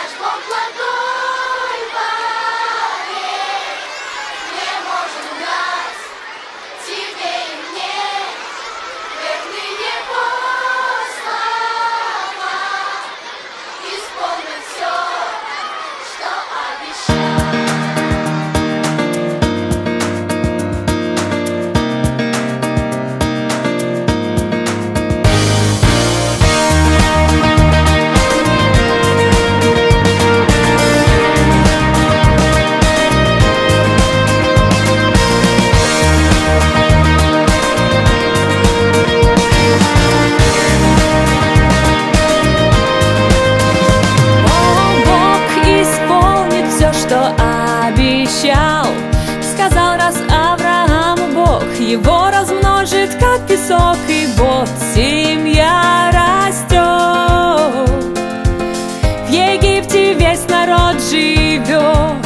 Наш Бог благой вовек, не может дать тебе и мне верны Его слова, исполнит все, что обещал. Сказал раз Аврааму Бог, его размножит, как песок, и вот семья растет. В Египте весь народ живет.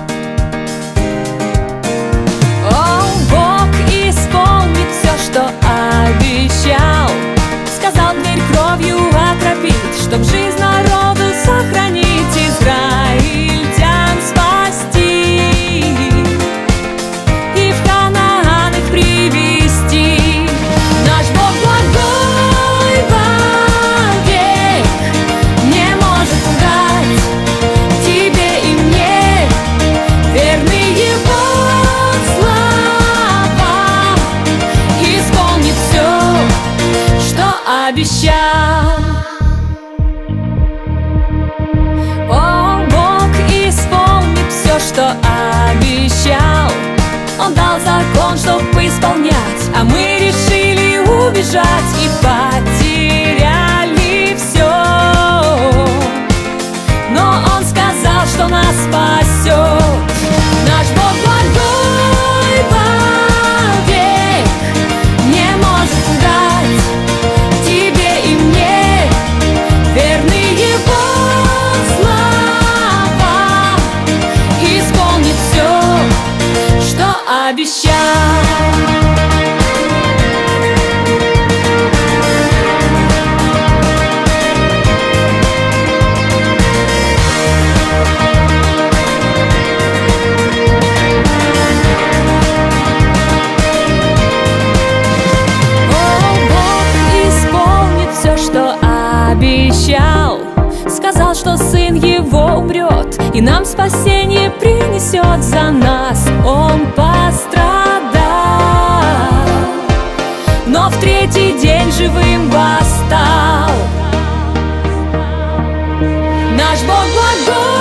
О, Бог исполнит все, что обещал. Сказал дверь кровью окропить, чтоб жизнь народу сохранить, израильтян спасти и в Ханаан их привести. Наш Бог благой вовек, не может лгать тебе и мне, верны Его слова, исполнит все, что обещал. Что обещал, Он дал закон, чтоб исполнять, а мы решили убежать и потеряли все. Но Он сказал, что нас спасет. Наш Бог благой вовек, не может лгать тебе и мне, верны Его слова, исполнит все, что обещал. Сказал, что Сын Его умрет и нам спасение принесет. За нас Он пострадал, но в третий день живым восстал. Наш Бог благой